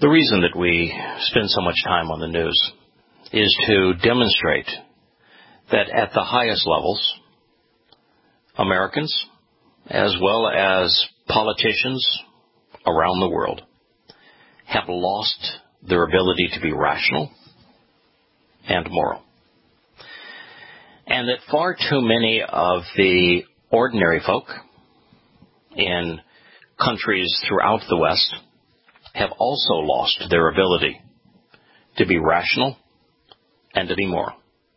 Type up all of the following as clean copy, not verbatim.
The reason that we spend so much time on the news is to demonstrate that at the highest levels, Americans, as well as politicians around the world, have lost their ability to be rational and moral. And that far too many of the ordinary folk in countries throughout the West have also lost their ability to be rational and to be moral.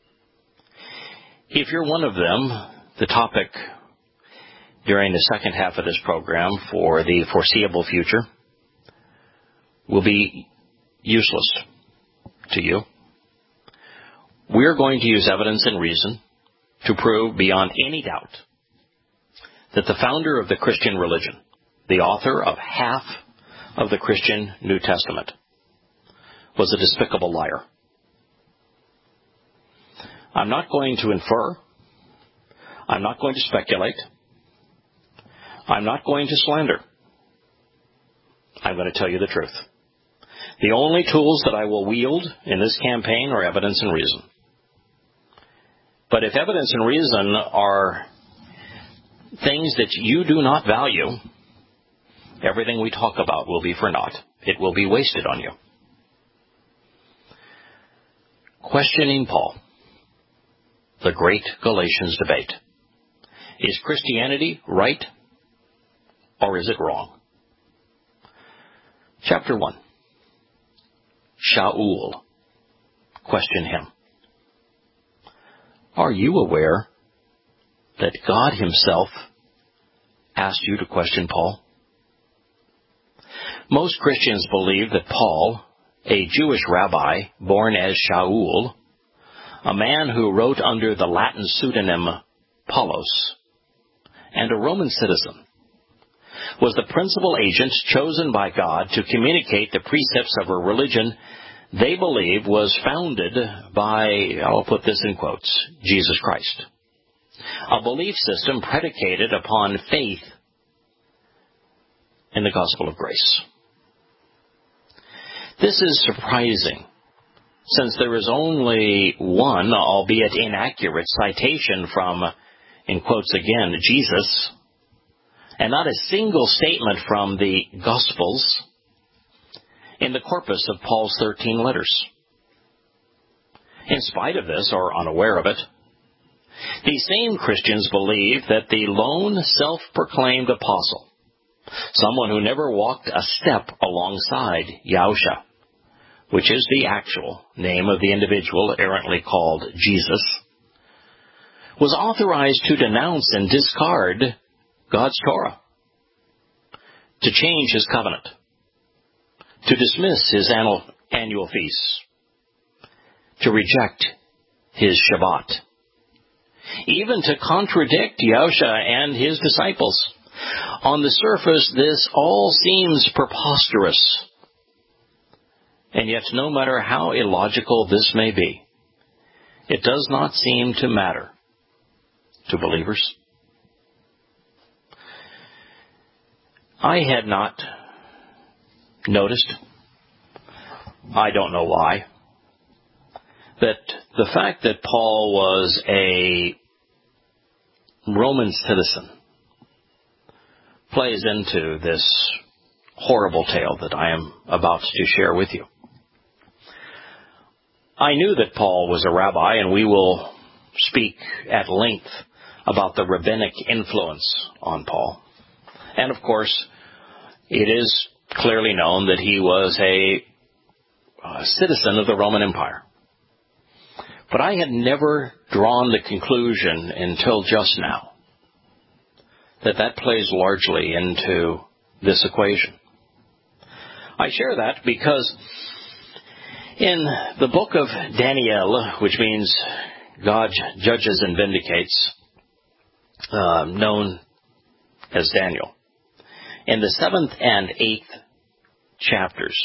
If you're one of them, the topic during the second half of this program for the foreseeable future will be useless to you. We're going to use evidence and reason to prove beyond any doubt that the founder of the Christian religion, the author of half of the Christian New Testament, was a despicable liar. I'm not going to infer. I'm not going to speculate. I'm not going to slander. I'm going to tell you the truth. The only tools that I will wield in this campaign are evidence and reason. But if evidence and reason are things that you do not value, everything we talk about will be for naught. It will be wasted on you. Questioning Paul, the great Galatians debate. Is Christianity right or is it wrong? Chapter 1. Shaul. Question him. Are you aware that God himself asked you to question Paul? Most Christians believe that Paul, a Jewish rabbi born as Shaul, a man who wrote under the Latin pseudonym Paulos, and a Roman citizen, was the principal agent chosen by God to communicate the precepts of a religion they believe was founded by, I'll put this in quotes, Jesus Christ. A belief system predicated upon faith in the gospel of grace. This is surprising, since there is only one, albeit inaccurate, citation from, in quotes again, Jesus, and not a single statement from the Gospels in the corpus of Paul's 13 letters. In spite of this, or unaware of it, these same Christians believe that the lone self-proclaimed apostle, someone who never walked a step alongside Yahusha, which is the actual name of the individual errantly called Jesus, was authorized to denounce and discard God's Torah, to change his covenant, to dismiss his annual feasts, to reject his Shabbat, even to contradict Yahusha and his disciples. On the surface, this all seems preposterous. And yet, no matter how illogical this may be, it does not seem to matter to believers. I had not noticed, I don't know why, that the fact that Paul was a Roman citizen plays into this horrible tale that I am about to share with you. I knew that Paul was a rabbi, and we will speak at length about the rabbinic influence on Paul. And of course, it is clearly known that he was a citizen of the Roman Empire. But I had never drawn the conclusion until just now that plays largely into this equation. I share that because in the book of Daniel, which means God judges and vindicates, known as Daniel, in the 7th and 8th chapters,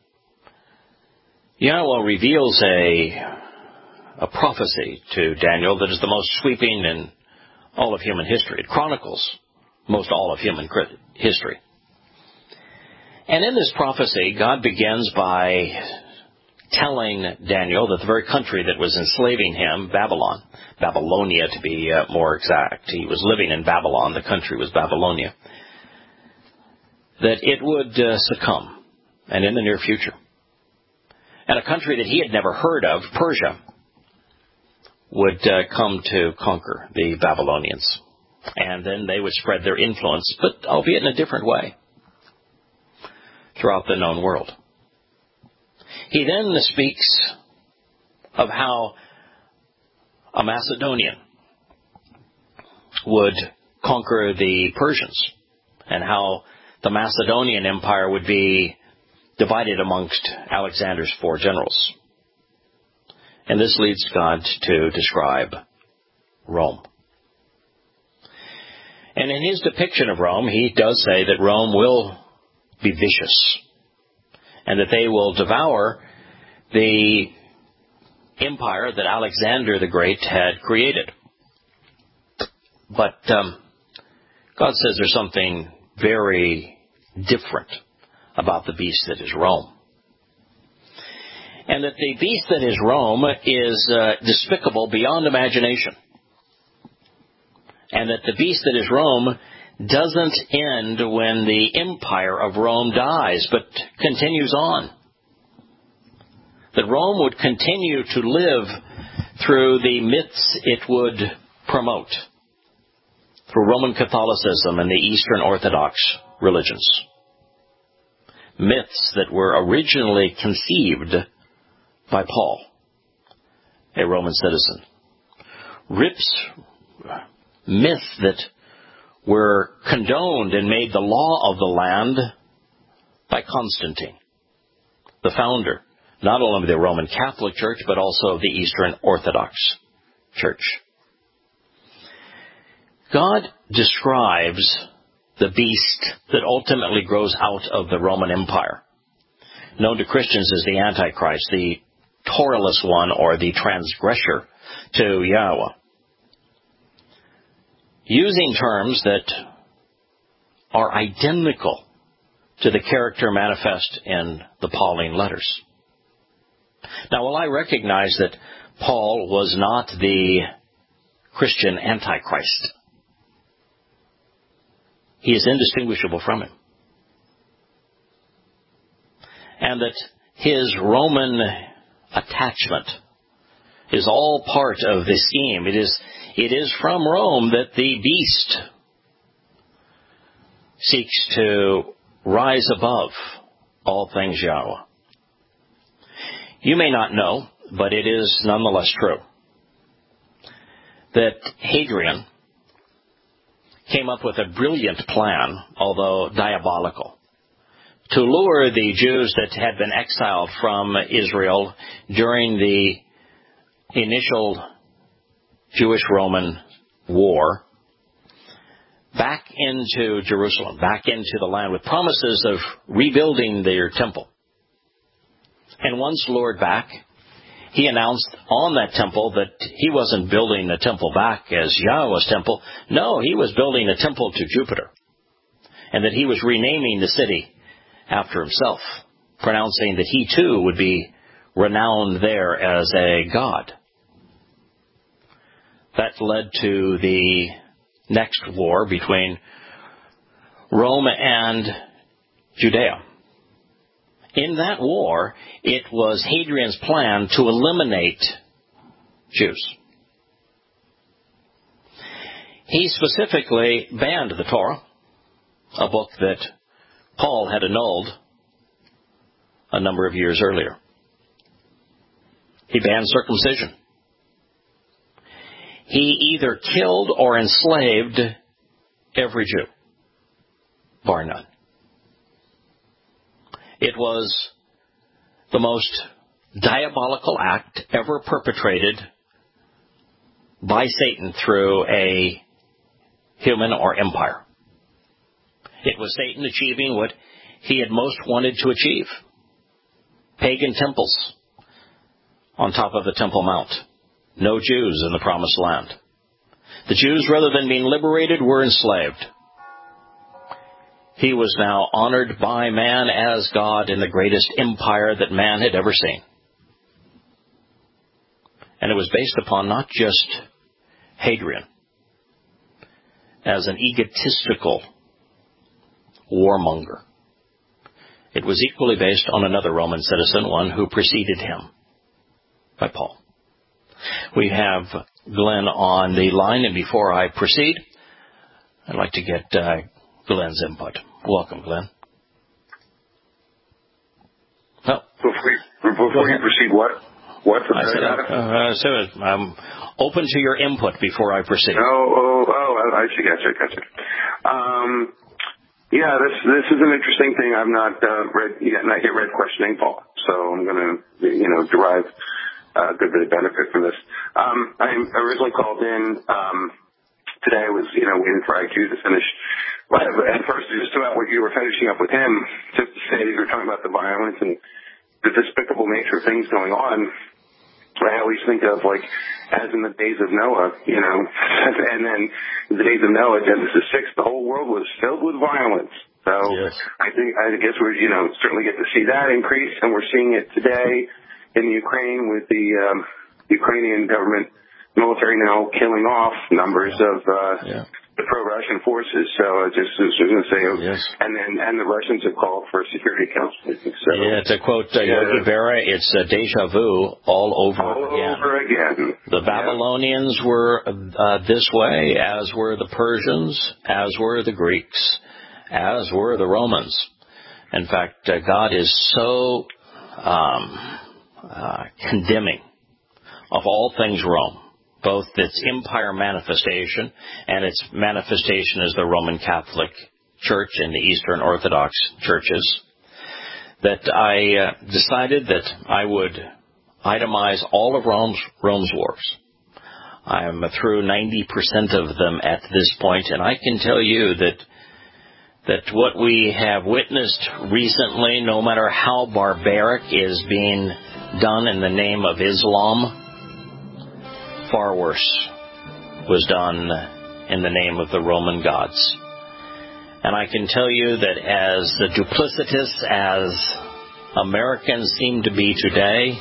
Yahweh reveals a prophecy to Daniel that is the most sweeping in all of human history. It chronicles most all of human history. And in this prophecy, God begins by telling Daniel that the very country that was enslaving him, Babylon, Babylonia to be more exact, he was living in Babylon, the country was Babylonia, that it would succumb, and in the near future. And a country that he had never heard of, Persia, would come to conquer the Babylonians. And then they would spread their influence, but albeit in a different way, throughout the known world. He then speaks of how a Macedonian would conquer the Persians, and how the Macedonian Empire would be divided amongst Alexander's 4 generals. And this leads God to describe Rome. And in his depiction of Rome, he does say that Rome will be vicious, and that they will devour the empire that Alexander the Great had created. But God says there's something very different about the beast that is Rome. And that the beast that is Rome is despicable beyond imagination. And that the beast that is Rome doesn't end when the empire of Rome dies, but continues on. That Rome would continue to live through the myths it would promote, through Roman Catholicism and the Eastern Orthodox religions. Myths that were originally conceived by Paul, a Roman citizen. Myths that were condoned and made the law of the land by Constantine, the founder, not only of the Roman Catholic Church, but also of the Eastern Orthodox Church. God describes the beast that ultimately grows out of the Roman Empire, known to Christians as the Antichrist, the Torahless one, or the transgressor to Yahweh, using terms that are identical to the character manifest in the Pauline letters. Now, while I recognize that Paul was not the Christian Antichrist, he is indistinguishable from him. And that his Roman attachment is all part of the scheme. It is from Rome that the beast seeks to rise above all things Yahweh. You may not know, but it is nonetheless true, that Hadrian came up with a brilliant plan, although diabolical, to lure the Jews that had been exiled from Israel during the initial Jewish-Roman war back into Jerusalem, back into the land, with promises of rebuilding their temple. And once lured back, he announced on that temple that he wasn't building the temple back as Yahweh's temple. No, he was building a temple to Jupiter, and that he was renaming the city after himself, pronouncing that he too would be renowned there as a god. That led to the next war between Rome and Judea. In that war, it was Hadrian's plan to eliminate Jews. He specifically banned the Torah, a book that Paul had annulled a number of years earlier. He banned circumcision. He either killed or enslaved every Jew, bar none. It was the most diabolical act ever perpetrated by Satan through a human or empire. It was Satan achieving what he had most wanted to achieve: pagan temples on top of the Temple Mount. No Jews in the Promised Land. The Jews, rather than being liberated, were enslaved. He was now honored by man as God in the greatest empire that man had ever seen. And it was based upon not just Hadrian as an egotistical warmonger. It was equally based on another Roman citizen, one who preceded him, by Paul. We have Glenn on the line, and before I proceed, I'd like to get Glenn's input. Welcome, Glenn. Oh. Before you proceed, what? I said I'm open to your input before I proceed. I see. Gotcha. Yeah, this is an interesting thing. I've not yet read Questioning Paul, so I'm going to derive a good bit of benefit from this. I originally called in today. I was waiting for IQ to finish. But at first, just about what you were finishing up with him, just to say you were talking about the violence and the despicable nature of things going on. I always think of, like, as in the days of Noah, and then in the days of Noah, Genesis 6, the whole world was filled with violence. So yes. I guess we're, certainly get to see that increase, and we're seeing it today in Ukraine with the Ukrainian government military now killing off numbers of the pro-Russian forces. So I just was going to say, yes. And the Russians have called for Security Council. So, to quote Yogi Berra, it's deja vu all over again. The Babylonians were this way, as were the Persians, as were the Greeks, as were the Romans. In fact, God is so condemning of all things Rome, both its empire manifestation and its manifestation as the Roman Catholic Church and the Eastern Orthodox churches, that I decided that I would itemize all of Rome's wars. I'm through 90% of them at this point, and I can tell you that what we have witnessed recently, no matter how barbaric, is being done in the name of Islam. Far worse was done in the name of the Roman gods. And I can tell you that as duplicitous as Americans seem to be today,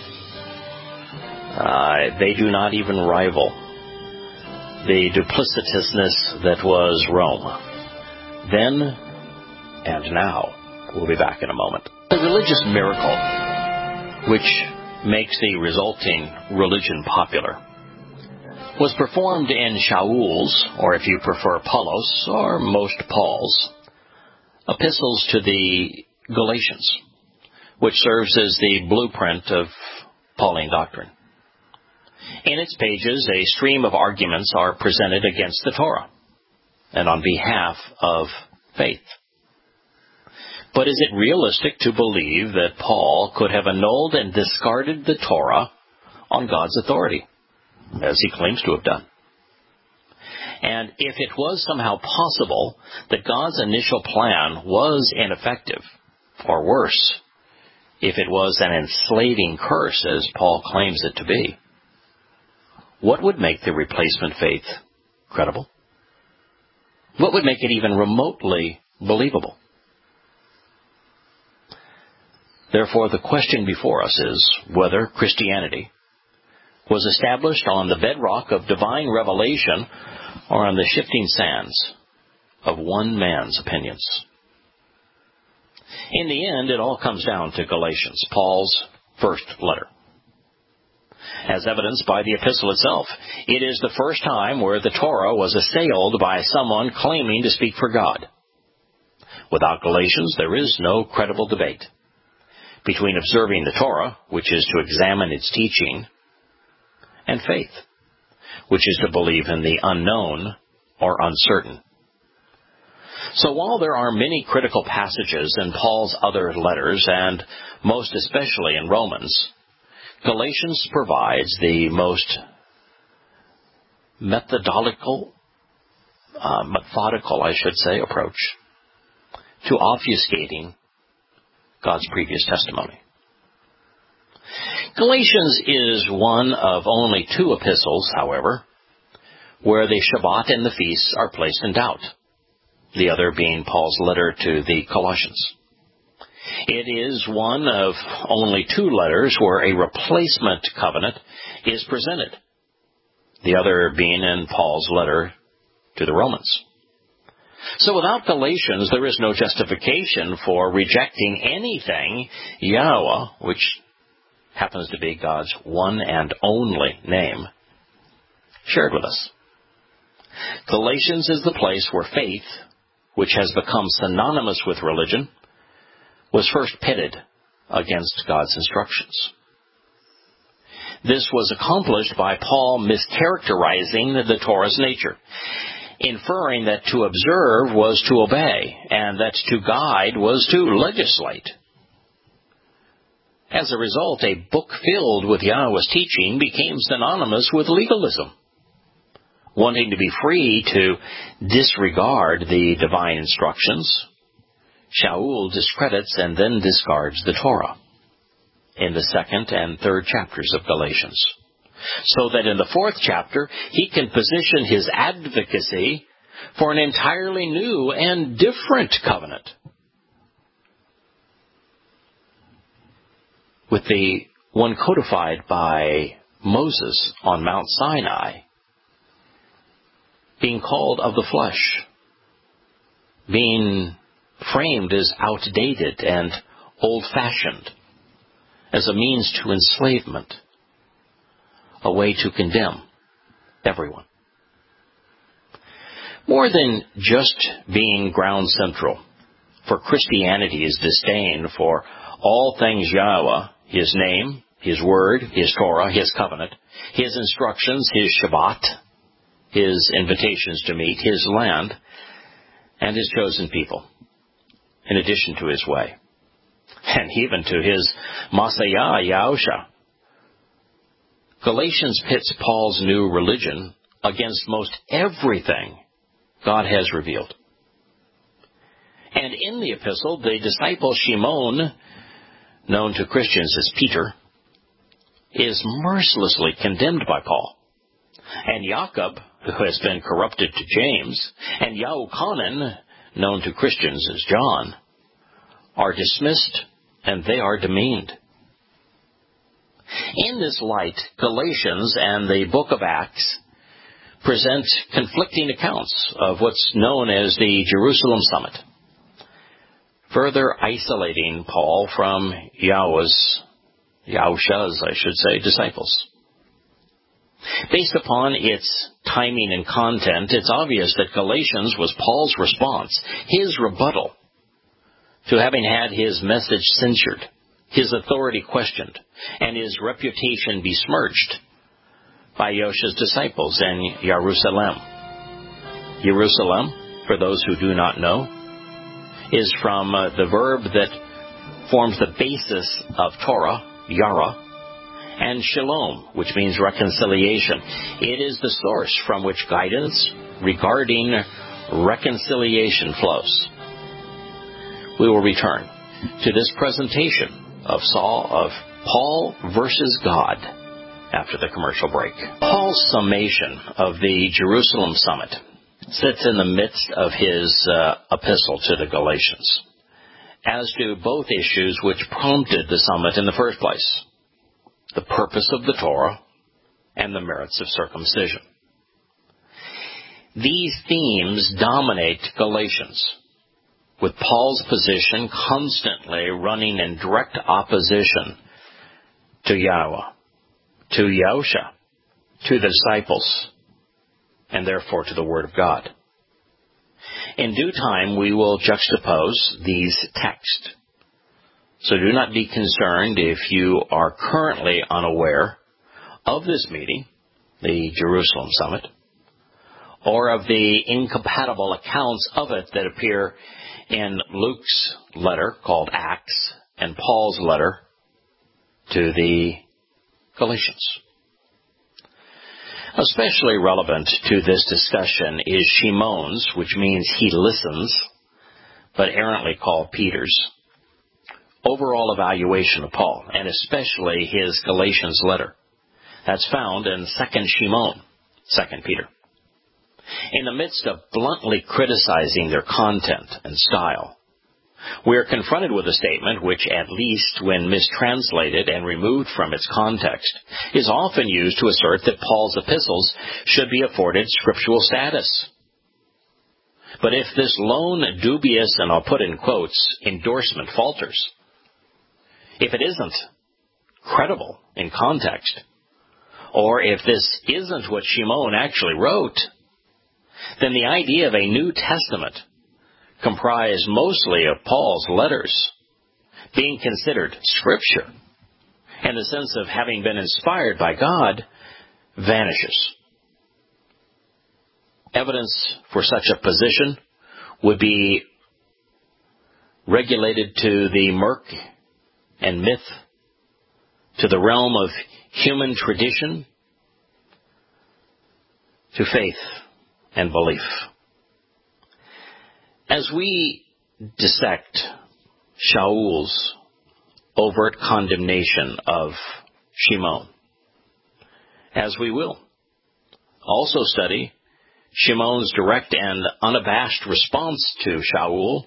they do not even rival the duplicitousness that was Rome. Then and now. We'll be back in a moment. The religious miracle, which makes the resulting religion popular, was performed in Shaul's, or if you prefer Apollos, or most Paul's, epistles to the Galatians, which serves as the blueprint of Pauline doctrine. In its pages, a stream of arguments are presented against the Torah and on behalf of faith. But is it realistic to believe that Paul could have annulled and discarded the Torah on God's authority, as he claims to have done? And if it was somehow possible that God's initial plan was ineffective, or worse, if it was an enslaving curse, as Paul claims it to be, what would make the replacement faith credible? What would make it even remotely believable? Therefore, the question before us is whether Christianity was established on the bedrock of divine revelation or on the shifting sands of one man's opinions. In the end, it all comes down to Galatians, Paul's first letter. As evidenced by the epistle itself, it is the first time where the Torah was assailed by someone claiming to speak for God. Without Galatians, there is no credible debate between observing the Torah, which is to examine its teaching, and faith, which is to believe in the unknown or uncertain. So while there are many critical passages in Paul's other letters, and most especially in Romans, Galatians provides the most methodical, approach to obfuscating God's previous testimony. Galatians is one of only two epistles, however, where the Shabbat and the feasts are placed in doubt. the other being Paul's letter to the Colossians. It is one of only two letters where a replacement covenant is presented, the other being in Paul's letter to the Romans. So without Galatians, there is no justification for rejecting anything Yahweh, which happens to be God's one and only name, shared with us. Galatians is the place where faith, which has become synonymous with religion, was first pitted against God's instructions. This was accomplished by Paul mischaracterizing the Torah's nature, inferring that to observe was to obey, and that to guide was to legislate. As a result, a book filled with Yahweh's teaching became synonymous with legalism. Wanting to be free to disregard the divine instructions, Shaul discredits and then discards the Torah in the 2nd and 3rd chapters of Galatians, so that in the 4th chapter he can position his advocacy for an entirely new and different covenant, with the one codified by Moses on Mount Sinai being called of the flesh, being framed as outdated and old-fashioned, as a means to enslavement, a way to condemn everyone. More than just being ground central for Christianity's disdain for all things Yahweh, His name, His word, His Torah, His covenant, His instructions, His Shabbat, His invitations to meet, His land, and His chosen people, in addition to His way, and even to His Messiah, Yahusha. Galatians pits Paul's new religion against most everything God has revealed. And in the epistle, the disciple Shimon, known to Christians as Peter, is mercilessly condemned by Paul. And Jacob, who has been corrupted to James, and Yahuchanan, known to Christians as John, are dismissed and they are demeaned. In this light, Galatians and the book of Acts present conflicting accounts of what's known as the Jerusalem Summit, further isolating Paul from Yahusha's, disciples. Based upon its timing and content, it's obvious that Galatians was Paul's response, his rebuttal to having had his message censured, his authority questioned, and his reputation besmirched by Yahusha's disciples in Jerusalem. Jerusalem, for those who do not know, is from the verb that forms the basis of Torah, yara, and shalom, which means reconciliation. It is the source from which guidance regarding reconciliation flows. We will return to this presentation of Paul versus God after the commercial break. Paul's summation of the Jerusalem Summit sits in the midst of his epistle to the Galatians, as do both issues which prompted the summit in the first place: the purpose of the Torah and the merits of circumcision. These themes dominate Galatians, with Paul's position constantly running in direct opposition to Yahweh, to Yahusha, to the disciples, and therefore to the Word of God. In due time, we will juxtapose these texts. So do not be concerned if you are currently unaware of this meeting, the Jerusalem Summit, or of the incompatible accounts of it that appear in Luke's letter called Acts and Paul's letter to the Galatians. Especially relevant to this discussion is Shimon's, which means he listens, but errantly called Peter's, overall evaluation of Paul, and especially his Galatians letter. That's found in 2 Shimon, 2 Peter. in the midst of bluntly criticizing their content and style, we are confronted with a statement which, at least when mistranslated and removed from its context, is often used to assert that Paul's epistles should be afforded scriptural status. But if this lone, dubious, and I'll put in quotes, endorsement falters, if it isn't credible in context, or if this isn't what Shimon actually wrote, then the idea of a New Testament comprised mostly of Paul's letters being considered Scripture, and the sense of having been inspired by God, vanishes. Evidence for such a position would be regulated to the murk and myth, to the realm of human tradition, to faith and belief. As we dissect Shaul's overt condemnation of Shimon, as we will also study Shimon's direct and unabashed response to Shaul,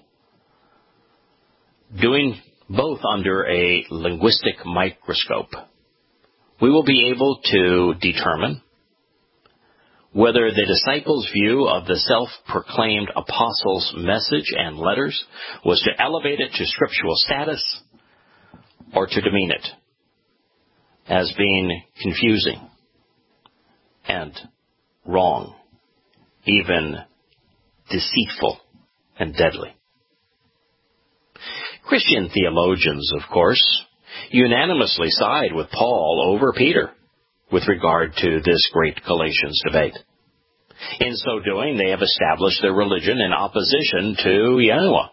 doing both under a linguistic microscope, we will be able to determine whether the disciples' view of the self-proclaimed apostle's message and letters was to elevate it to scriptural status or to demean it as being confusing and wrong, even deceitful and deadly. Christian theologians, of course, unanimously side with Paul over Peter with regard to this great Galatians debate. In so doing, they have established their religion in opposition to Yahweh,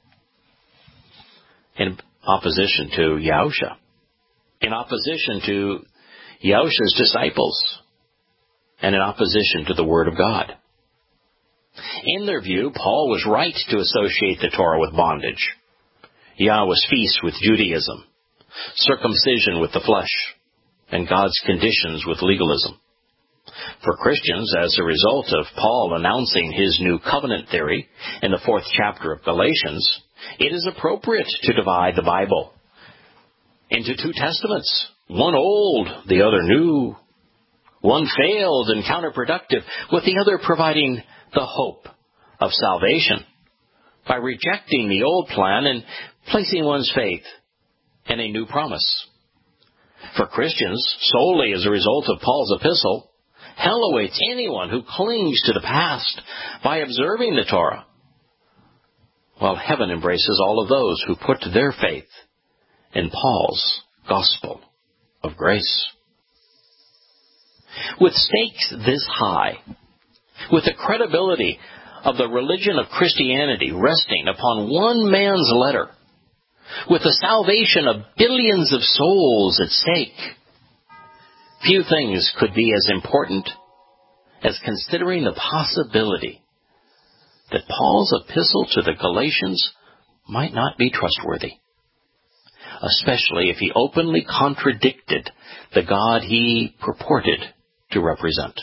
in opposition to Yahusha, in opposition to Yahusha's disciples, and in opposition to the Word of God. In their view, Paul was right to associate the Torah with bondage, Yahweh's feast with Judaism, circumcision with the flesh, and God's conditions with legalism. For Christians, as a result of Paul announcing his new covenant theory in the 4th chapter of Galatians, it is appropriate to divide the Bible into 2 testaments, one old, the other new, one failed and counterproductive, with the other providing the hope of salvation by rejecting the old plan and placing one's faith in a new promise. For Christians, solely as a result of Paul's epistle, hell awaits anyone who clings to the past by observing the Torah, while heaven embraces all of those who put their faith in Paul's gospel of grace. With stakes this high, with the credibility of the religion of Christianity resting upon one man's letter, with the salvation of billions of souls at stake, few things could be as important as considering the possibility that Paul's epistle to the Galatians might not be trustworthy, especially if he openly contradicted the God he purported to represent.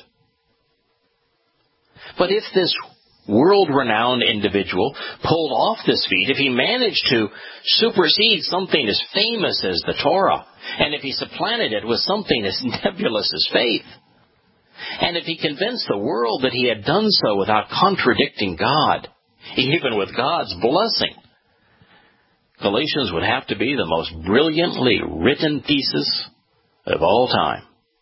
But if this world-renowned individual pulled off this feat, if he managed to supersede something as famous as the Torah, and if he supplanted it with something as nebulous as faith, and if he convinced the world that he had done so without contradicting God, even with God's blessing, Galatians would have to be the most brilliantly written thesis of all time.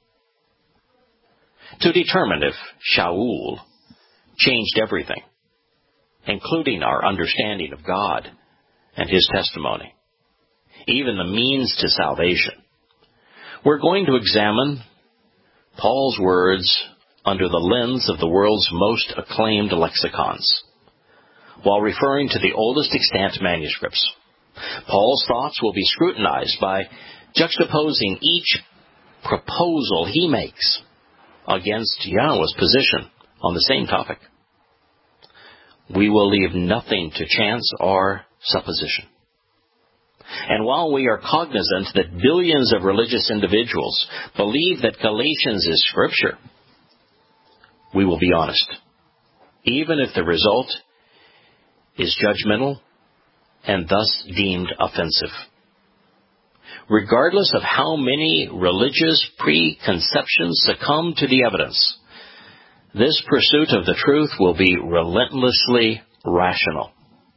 To determine if Shaul changed everything, including our understanding of God and His testimony, even the means to salvation, we're going to examine Paul's words under the lens of the world's most acclaimed lexicons, while referring to the oldest extant manuscripts. Paul's thoughts will be scrutinized by juxtaposing each proposal he makes against Yahweh's position on the same topic. We will leave nothing to chance or supposition. And while we are cognizant that billions of religious individuals believe that Galatians is Scripture, we will be honest even if the result is judgmental and thus deemed offensive. Regardless of how many religious preconceptions succumb to the evidence, this pursuit of the truth will be relentlessly rational.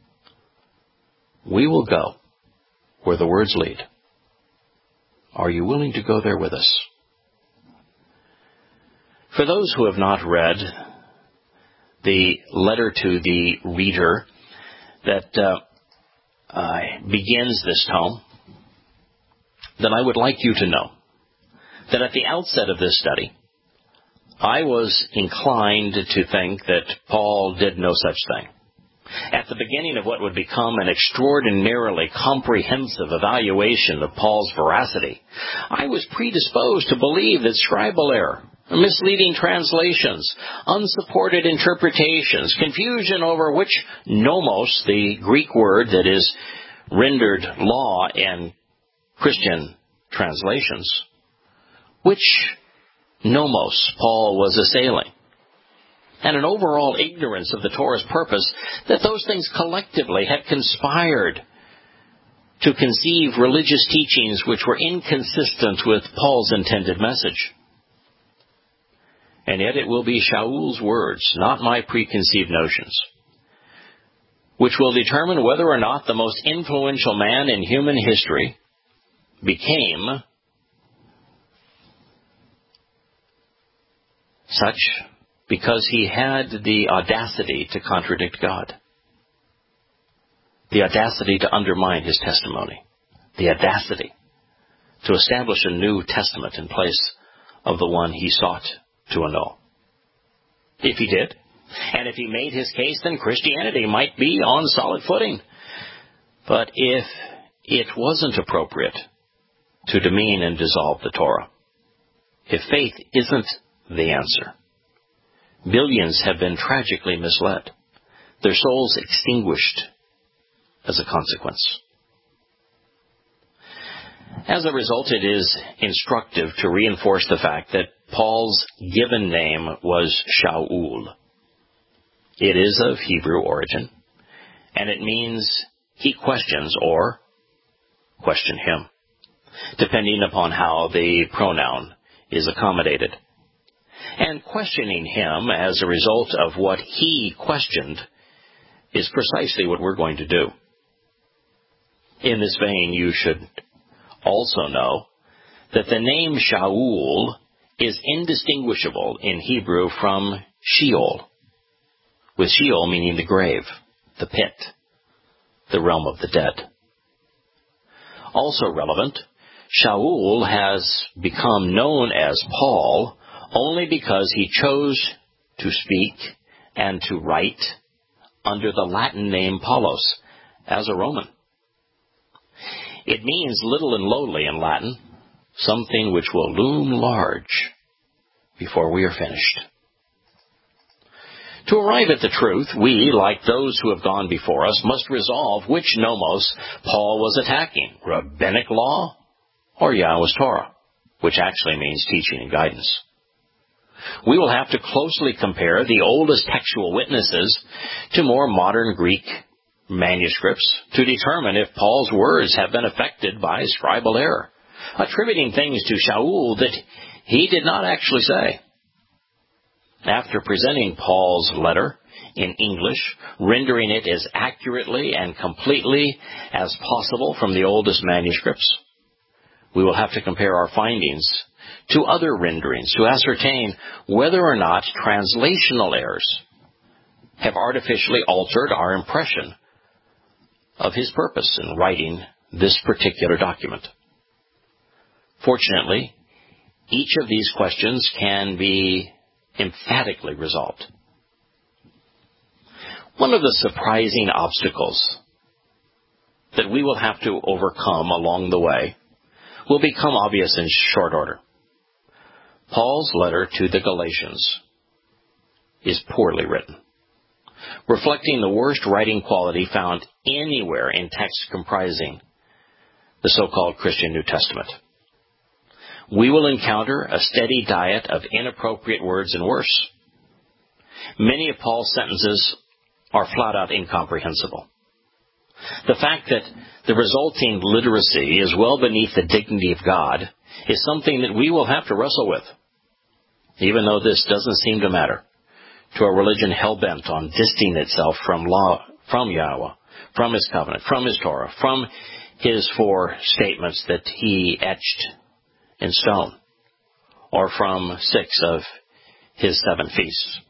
We will go where the words lead. Are you willing to go there with us? For those who have not read the letter to the reader that begins this tome, then I would like you to know that at the outset of this study, I was inclined to think that Paul did no such thing. At the beginning of what would become an extraordinarily comprehensive evaluation of Paul's veracity, I was predisposed to believe that scribal error, misleading translations, unsupported interpretations, confusion over which nomos, the Greek word that is rendered law in Christian translations, which nomos Paul was assailing, and an overall ignorance of the Torah's purpose, that those things collectively had conspired to conceive religious teachings which were inconsistent with Paul's intended message. And yet it will be Shaul's words, not my preconceived notions, which will determine whether or not the most influential man in human history became such because he had the audacity to contradict God, the audacity to undermine his testimony, the audacity to establish a New Testament in place of the one he sought to annul. If he did, and if he made his case, then Christianity might be on solid footing. But if it wasn't appropriate to demean and dissolve the Torah, if faith isn't the answer, billions have been tragically misled, their souls extinguished as a consequence. As a result, it is instructive to reinforce the fact that Paul's given name was Shaul. It is of Hebrew origin, and it means he questions or question him, depending upon how the pronoun is accommodated. And questioning him as a result of what he questioned is precisely what we're going to do. In this vein, you should also know that the name Shaul is indistinguishable in Hebrew from Sheol, with Sheol meaning the grave, the pit, the realm of the dead. Also relevant, Shaul has become known as Paul only because he chose to speak and to write under the Latin name Paulos as a Roman. It means little and lowly in Latin, something which will loom large before we are finished. To arrive at the truth, we, like those who have gone before us, must resolve which nomos Paul was attacking, rabbinic law or Yahweh's Torah, which actually means teaching and guidance. We will have to closely compare the oldest textual witnesses to more modern Greek manuscripts to determine if Paul's words have been affected by scribal error, attributing things to Shaul that he did not actually say. After presenting Paul's letter in English, rendering it as accurately and completely as possible from the oldest manuscripts, we will have to compare our findings to other renderings to ascertain whether or not translational errors have artificially altered our impression of his purpose in writing this particular document. Fortunately, each of these questions can be emphatically resolved. One of the surprising obstacles that we will have to overcome along the way will become obvious in short order. Paul's letter to the Galatians is poorly written, reflecting the worst writing quality found anywhere in texts comprising the so-called Christian New Testament. We will encounter a steady diet of inappropriate words and worse. Many of Paul's sentences are flat out incomprehensible. The fact that the resulting literacy is well beneath the dignity of God is something that we will have to wrestle with, even though this doesn't seem to matter to a religion hell-bent on distancing itself from Yahweh, from His covenant, from His Torah, from His 4 statements that He etched in stone, or from 6 of His 7 feasts.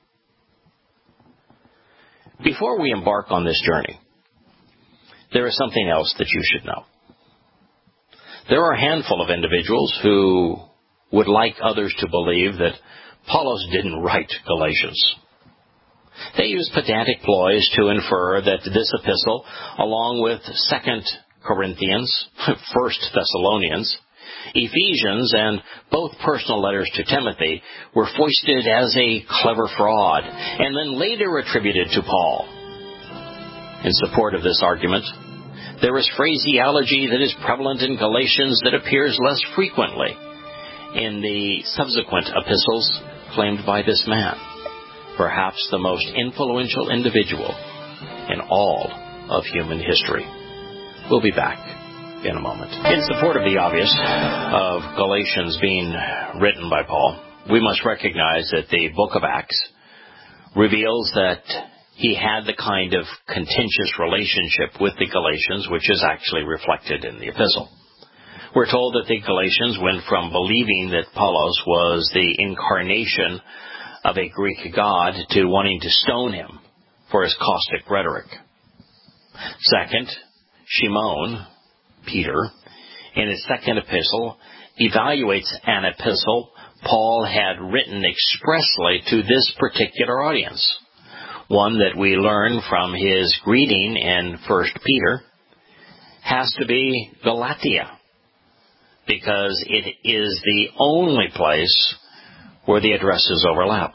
Before we embark on this journey, there is something else that you should know. There are a handful of individuals who would like others to believe that Apollos didn't write Galatians. They use pedantic ploys to infer that this epistle, along with 2 Corinthians, 1 Thessalonians, Ephesians, and both personal letters to Timothy, were foisted as a clever fraud, and then later attributed to Paul. In support of this argument, there is phraseology that is prevalent in Galatians that appears less frequently in the subsequent epistles claimed by this man, perhaps the most influential individual in all of human history. We'll be back in a moment. In support of the obvious of Galatians being written by Paul, we must recognize that the book of Acts reveals that he had the kind of contentious relationship with the Galatians which is actually reflected in the epistle. We're told that the Galatians went from believing that Apollos was the incarnation of a Greek god to wanting to stone him for his caustic rhetoric. Second, Shimon, Peter, in his second epistle, evaluates an epistle Paul had written expressly to this particular audience, one that we learn from his greeting in 1 Peter has to be Galatia, because it is the only place where the addresses overlap.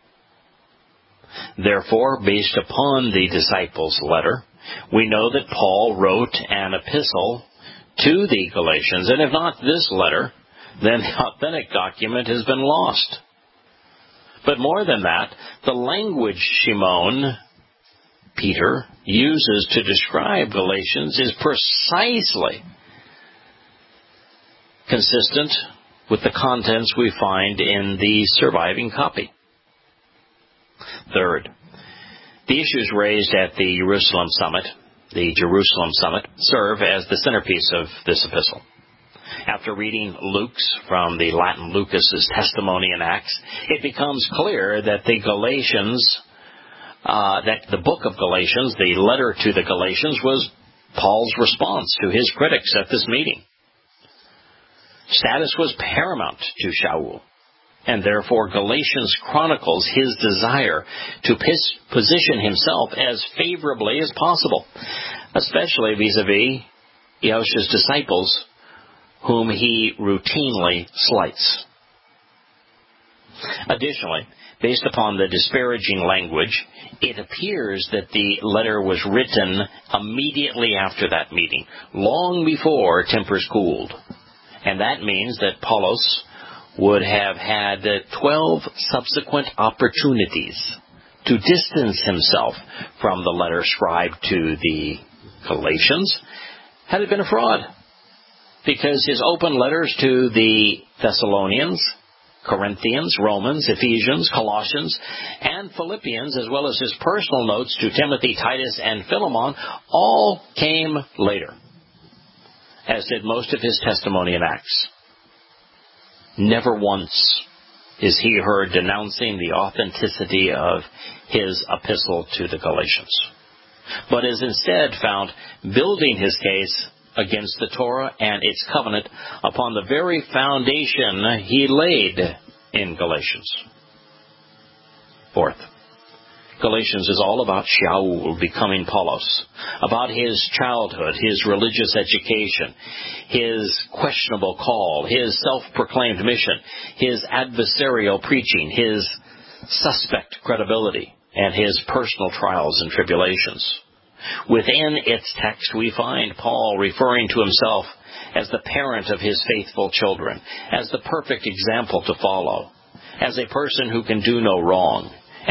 Therefore, based upon the disciples' letter, we know that Paul wrote an epistle to the Galatians, and if not this letter, then the authentic document has been lost. But more than that, the language Shimon, Peter, uses to describe Galatians is precisely consistent with the contents we find in the surviving copy. Third, the issues raised at the Jerusalem Summit serve as the centerpiece of this epistle. After reading Luke's, from the Latin Lucas's testimony in Acts, it becomes clear that the book of Galatians, the letter to the Galatians, was Paul's response to his critics at this meeting. Status was paramount to Shaul, and therefore Galatians chronicles his desire to position himself as favorably as possible, especially vis-a-vis Yahushua's disciples, whom he routinely slights. Additionally, based upon the disparaging language, it appears that the letter was written immediately after that meeting, long before tempers cooled. And that means that Apollos would have had 12 subsequent opportunities to distance himself from the letter scribed to the Galatians had it been a fraud, because his open letters to the Thessalonians, Corinthians, Romans, Ephesians, Colossians, and Philippians, as well as his personal notes to Timothy, Titus, and Philemon, all came later, as did most of his testimony in Acts. Never once is he heard denouncing the authenticity of his epistle to the Galatians, but is instead found building his case against the Torah and its covenant upon the very foundation he laid in Galatians. Fourth, Galatians is all about Shaul becoming Apollos, about his childhood, his religious education, his questionable call, his self-proclaimed mission, his adversarial preaching, his suspect credibility, and his personal trials and tribulations. Within its text, we find Paul referring to himself as the parent of his faithful children, as the perfect example to follow, as a person who can do no wrong, and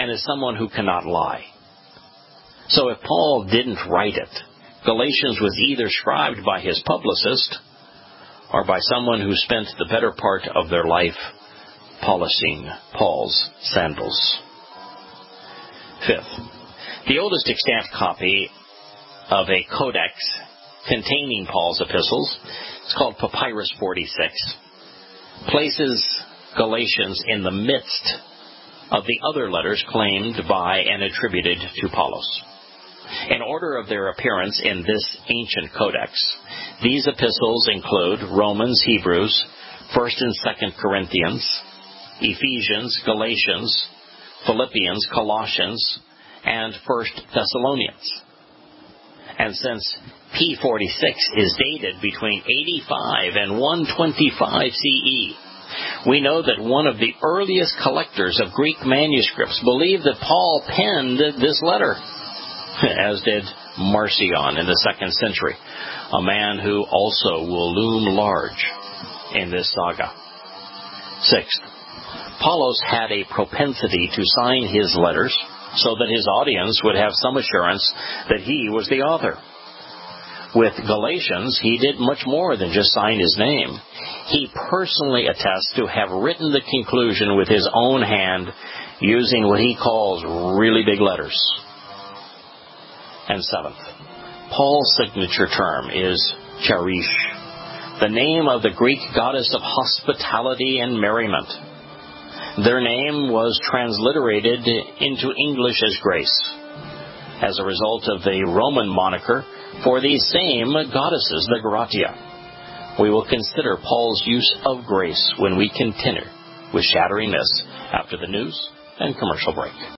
and is someone who cannot lie. So if Paul didn't write it, Galatians was either scribed by his publicist or by someone who spent the better part of their life polishing Paul's sandals. Fifth, the oldest extant copy of a codex containing Paul's epistles, it's called Papyrus 46, places Galatians in the midst of the other letters claimed by and attributed to Apollos. In order of their appearance in this ancient codex, these epistles include Romans, Hebrews, 1st and 2nd Corinthians, Ephesians, Galatians, Philippians, Colossians, and 1st Thessalonians. And since P46 is dated between 85 and 125 CE, we know that one of the earliest collectors of Greek manuscripts believed that Paul penned this letter, as did Marcion in the 2nd century, a man who also will loom large in this saga. Sixth, Apollos had a propensity to sign his letters so that his audience would have some assurance that he was the author. With Galatians, he did much more than just sign his name. He personally attests to have written the conclusion with his own hand using what he calls really big letters. And seventh, Paul's signature term is Charish, the name of the Greek goddess of hospitality and merriment. Their name was transliterated into English as Grace, as a result of the Roman moniker for these same goddesses, the Gratia. We will consider Paul's use of grace when we continue with Shattering Myths after the news and commercial break.